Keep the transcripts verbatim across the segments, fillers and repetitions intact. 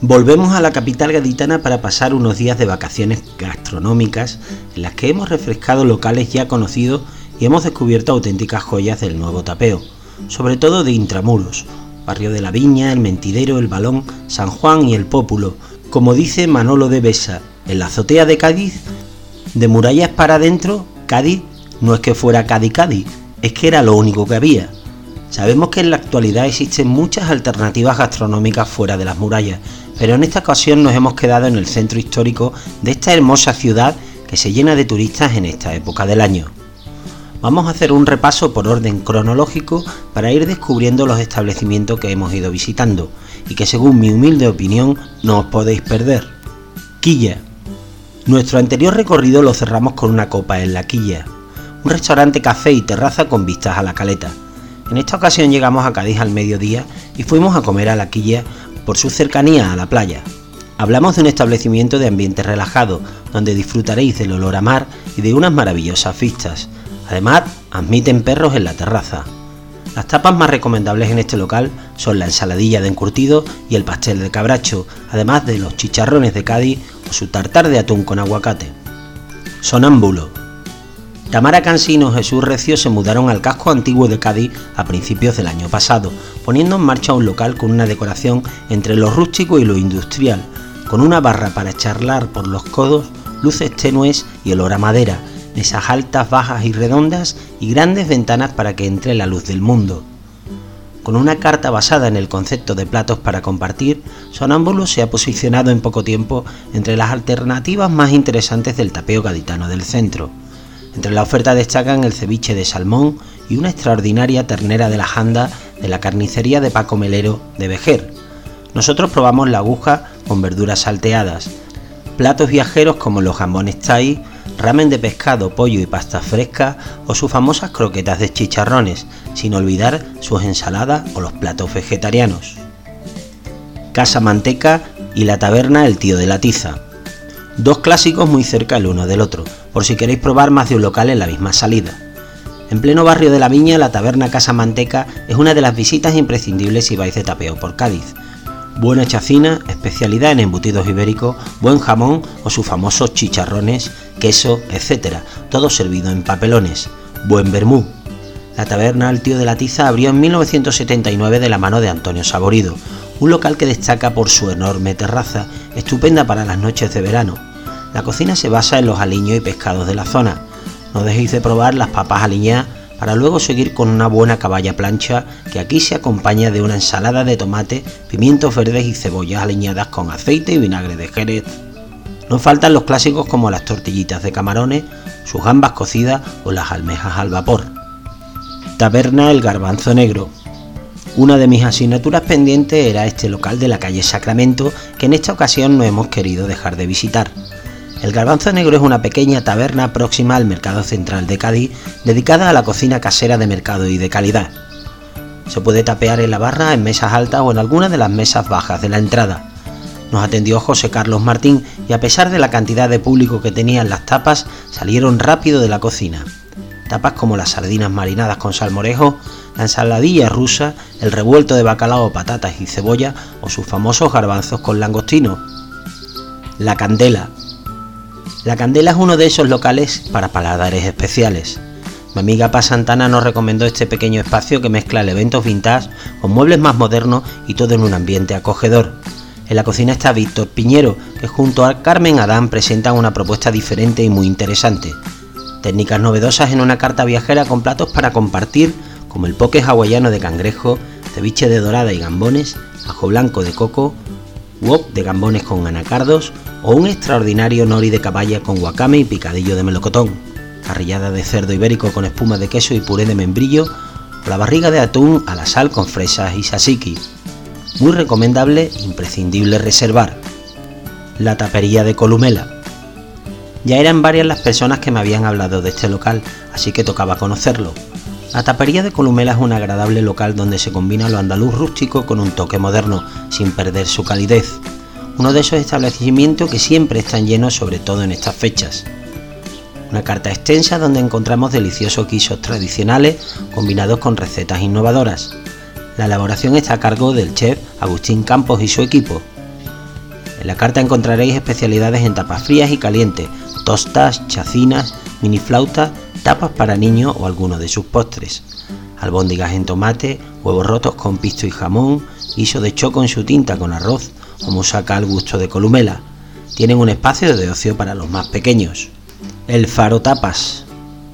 Volvemos a la capital gaditana para pasar unos días de vacaciones gastronómicas en las que hemos refrescado locales ya conocidos y hemos descubierto auténticas joyas del nuevo Tapeo, sobre todo de Intramuros, barrio de la Viña, el Mentidero, el Balón, San Juan y el Pópulo. Como dice Manolo de Besa, en la azotea de Cádiz, de murallas para adentro, Cádiz no es que fuera Cádiz Cádiz, es que era lo único que había. Sabemos que en la actualidad existen muchas alternativas gastronómicas fuera de las murallas, pero en esta ocasión nos hemos quedado en el centro histórico de esta hermosa ciudad que se llena de turistas en esta época del año. Vamos a hacer un repaso por orden cronológico para ir descubriendo los establecimientos que hemos ido visitando y que, según mi humilde opinión, no os podéis perder. Quilla. Nuestro anterior recorrido lo cerramos con una copa en La Quilla, un restaurante, café y terraza con vistas a la Caleta. En esta ocasión llegamos a Cádiz al mediodía y fuimos a comer a La Quilla por su cercanía a la playa. Hablamos de un establecimiento de ambiente relajado, donde disfrutaréis del olor a mar y de unas maravillosas vistas. Además, admiten perros en la terraza. Las tapas más recomendables en este local son la ensaladilla de encurtido y el pastel de cabracho, además de los chicharrones de Cádiz o su tartar de atún con aguacate. Sonámbulo. Tamara Cansino y Jesús Recio se mudaron al casco antiguo de Cádiz a principios del año pasado, poniendo en marcha un local con una decoración entre lo rústico y lo industrial, con una barra para charlar por los codos, luces tenues y olor a madera, mesas altas, bajas y redondas y grandes ventanas para que entre la luz del mundo. Con una carta basada en el concepto de platos para compartir, Sonámbulo se ha posicionado en poco tiempo entre las alternativas más interesantes del tapeo gaditano del centro. Entre la oferta destacan el ceviche de salmón y una extraordinaria ternera de la janda de la carnicería de Paco Melero de Vejer. Nosotros probamos la aguja con verduras salteadas, platos viajeros como los jambones thai, ramen de pescado, pollo y pasta fresca o sus famosas croquetas de chicharrones, sin olvidar sus ensaladas o los platos vegetarianos. Casa Manteca y la taberna El Tío de la Tiza. Dos clásicos muy cerca el uno del otro, por si queréis probar más de un local en la misma salida. En pleno barrio de la Viña, la taberna Casa Manteca es una de las visitas imprescindibles si vais de tapeo por Cádiz. Buena chacina, especialidad en embutidos ibéricos, buen jamón o sus famosos chicharrones, queso, etcétera, todo servido en papelones. Buen vermú. La taberna El Tío de la Tiza abrió en mil novecientos setenta y nueve de la mano de Antonio Saborido, un local que destaca por su enorme terraza, estupenda para las noches de verano. La cocina se basa en los aliños y pescados de la zona. No dejéis de probar las papas aliñadas para luego seguir con una buena caballa plancha que aquí se acompaña de una ensalada de tomate, pimientos verdes y cebollas aliñadas con aceite y vinagre de Jerez. No faltan los clásicos como las tortillitas de camarones, sus gambas cocidas o las almejas al vapor. Taberna El Garbanzo Negro. Una de mis asignaturas pendientes era este local de la calle Sacramento, que en esta ocasión no hemos querido dejar de visitar. El Garbanzo Negro es una pequeña taberna próxima al Mercado Central de Cádiz, dedicada a la cocina casera de mercado y de calidad. Se puede tapear en la barra, en mesas altas o en alguna de las mesas bajas de la entrada. Nos atendió José Carlos Martín y, a pesar de la cantidad de público que tenían las tapas, salieron rápido de la cocina. Tapas como las sardinas marinadas con salmorejo, la ensaladilla rusa, el revuelto de bacalao, patatas y cebolla o sus famosos garbanzos con langostino. La Candela. La Candela es uno de esos locales para paladares especiales. Mi amiga Paz Santana nos recomendó este pequeño espacio que mezcla elementos vintage con muebles más modernos y todo en un ambiente acogedor. En la cocina está Víctor Piñero, que junto a Carmen Adán presentan una propuesta diferente y muy interesante. Técnicas novedosas en una carta viajera con platos para compartir, como el poke hawaiano de cangrejo, ceviche de dorada y gambones, ajo blanco de coco, wok de gambones con anacardos o un extraordinario nori de caballa con guacame y picadillo de melocotón, parrillada de cerdo ibérico con espuma de queso y puré de membrillo o la barriga de atún a la sal con fresas y tzatziki. Muy recomendable, imprescindible reservar. La Tapería de Columela. Ya eran varias las personas que me habían hablado de este local, así que tocaba conocerlo. La Tapería de Columela es un agradable local donde se combina lo andaluz rústico con un toque moderno, sin perder su calidez. Uno de esos establecimientos que siempre están llenos, sobre todo en estas fechas. Una carta extensa donde encontramos deliciosos guisos tradicionales combinados con recetas innovadoras. La elaboración está a cargo del chef Agustín Campos y su equipo. En la carta encontraréis especialidades en tapas frías y calientes, tostas, chacinas, miniflautas, tapas para niños o algunos de sus postres, albóndigas en tomate, huevos rotos con pisto y jamón, guiso de choco en su tinta con arroz o musaca al gusto de columela. Tienen un espacio de ocio para los más pequeños. El Faro Tapas.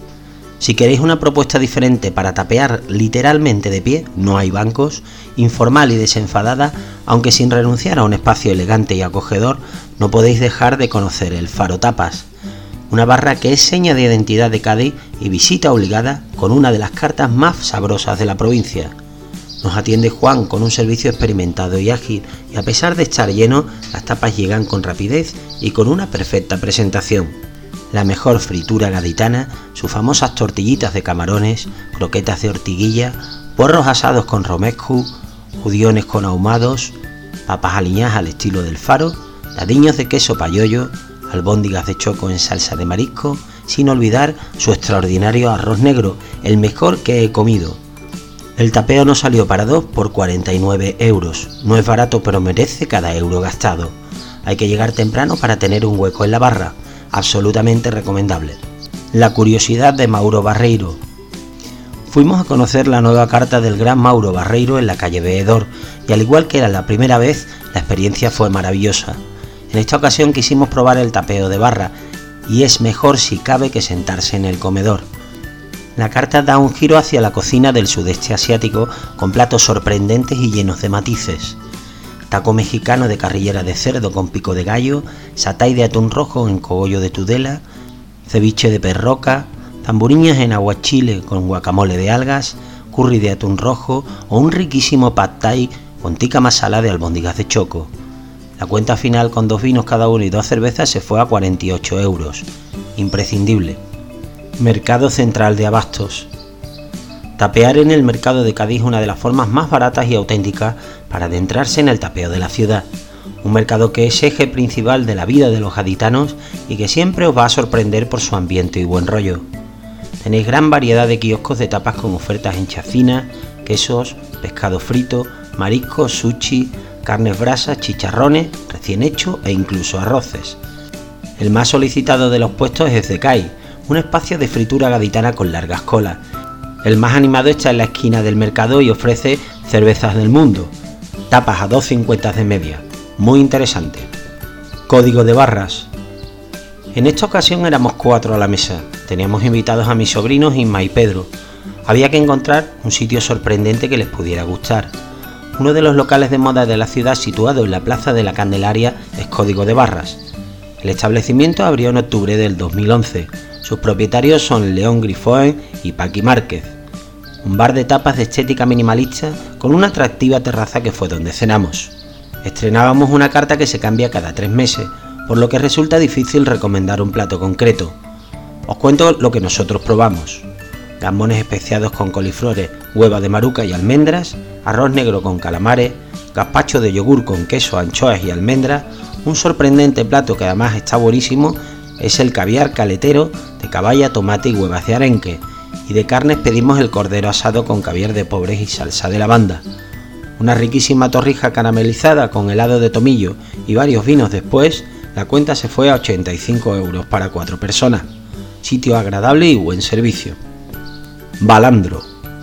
Si queréis una propuesta diferente para tapear literalmente de pie, no hay bancos, informal y desenfadada, aunque sin renunciar a un espacio elegante y acogedor, no podéis dejar de conocer el Faro Tapas, una barra que es seña de identidad de Cádiz y visita obligada con una de las cartas más sabrosas de la provincia. Nos atiende Juan con un servicio experimentado y ágil, y a pesar de estar lleno, las tapas llegan con rapidez y con una perfecta presentación. La mejor fritura gaditana, sus famosas tortillitas de camarones, croquetas de ortiguilla, porros asados con romescu, judiones con ahumados, papas aliñadas al estilo del Faro, ladiños de queso payollo, albóndigas de choco en salsa de marisco, sin olvidar su extraordinario arroz negro, el mejor que he comido. El tapeo nos salió para dos por cuarenta y nueve euros. No es barato, pero merece cada euro gastado. Hay que llegar temprano para tener un hueco en la barra. Absolutamente recomendable. La curiosidad de Mauro Barreiro. Fuimos a conocer la nueva carta del gran Mauro Barreiro en la calle Veedor, y al igual que era la primera vez, la experiencia fue maravillosa. En esta ocasión quisimos probar el tapeo de barra, y es mejor si cabe que sentarse en el comedor. La carta da un giro hacia la cocina del sudeste asiático, con platos sorprendentes y llenos de matices. Taco mexicano de carrillera de cerdo con pico de gallo, satay de atún rojo en cogollo de Tudela, ceviche de perroca, zamburiñas en aguachile con guacamole de algas, curry de atún rojo o un riquísimo pad thai con tikka masala de albóndigas de choco. La cuenta final con dos vinos cada uno y dos cervezas se fue a cuarenta y ocho euros. Imprescindible. Mercado Central de Abastos. Tapear en el mercado de Cádiz es una de las formas más baratas y auténticas para adentrarse en el tapeo de la ciudad. Un mercado que es eje principal de la vida de los gaditanos y que siempre os va a sorprender por su ambiente y buen rollo. Tenéis gran variedad de kioscos de tapas con ofertas en chacina, quesos, pescado frito, mariscos, sushi, carnes brasas, chicharrones, recién hecho e incluso arroces. El más solicitado de los puestos es Ezecay, un espacio de fritura gaditana con largas colas. El más animado está en la esquina del mercado y ofrece cervezas del mundo, tapas a dos cincuenta de media, muy interesante. Código de barras. En esta ocasión éramos cuatro a la mesa, teníamos invitados a mis sobrinos Inma y Pedro. Había que encontrar un sitio sorprendente que les pudiera gustar. Uno de los locales de moda de la ciudad, situado en la Plaza de la Candelaria, es Código de Barras. El establecimiento abrió en octubre del dos mil once. Sus propietarios son León Grifoen y Paqui Márquez. Un bar de tapas de estética minimalista con una atractiva terraza que fue donde cenamos. Estrenábamos una carta que se cambia cada tres meses, por lo que resulta difícil recomendar un plato concreto. Os cuento lo que nosotros probamos. Gambones especiados con coliflores, hueva de maruca y almendras, arroz negro con calamares, gazpacho de yogur con queso, anchoas y almendras. Un sorprendente plato que además está buenísimo es el caviar caletero de caballa, tomate y huevas de arenque, y de carnes pedimos el cordero asado con caviar de pobres y salsa de lavanda. Una riquísima torrija caramelizada con helado de tomillo y varios vinos después, la cuenta se fue a ochenta y cinco euros para cuatro personas. Sitio agradable y buen servicio. Balandro.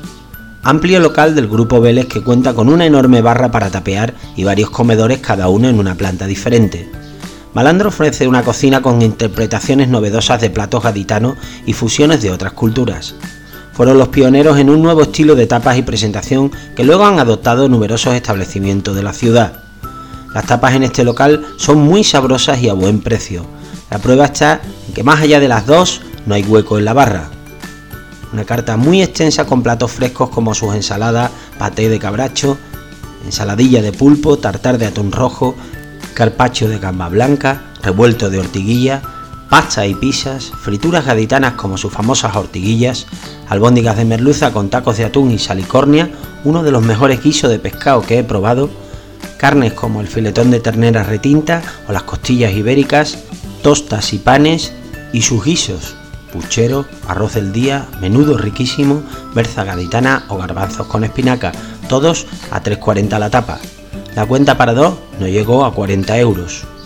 Amplio local del Grupo Vélez que cuenta con una enorme barra para tapear y varios comedores, cada uno en una planta diferente. Balandro ofrece una cocina con interpretaciones novedosas de platos gaditanos y fusiones de otras culturas. Fueron los pioneros en un nuevo estilo de tapas y presentación que luego han adoptado numerosos establecimientos de la ciudad. Las tapas en este local son muy sabrosas y a buen precio. La prueba está en que más allá de las dos no hay hueco en la barra. Una carta muy extensa con platos frescos como sus ensaladas, paté de cabracho, ensaladilla de pulpo, tartar de atún rojo, carpaccio de gamba blanca, revuelto de ortiguilla, pasta y pizzas, frituras gaditanas como sus famosas ortiguillas, albóndigas de merluza con tacos de atún y salicornia, uno de los mejores guisos de pescado que he probado, carnes como el filetón de ternera retinta o las costillas ibéricas, tostas y panes y sus guisos, puchero, arroz del día, menudo riquísimo, berza gaditana o garbanzos con espinaca, todos a tres cuarenta la tapa. La cuenta para dos no llegó a cuarenta euros.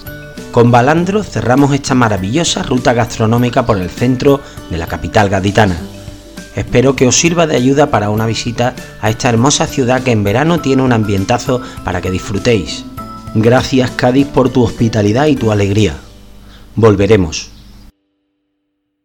Con Balandro cerramos esta maravillosa ruta gastronómica por el centro de la capital gaditana. Espero que os sirva de ayuda para una visita a esta hermosa ciudad que en verano tiene un ambientazo para que disfrutéis. Gracias, Cádiz, por tu hospitalidad y tu alegría. Volveremos.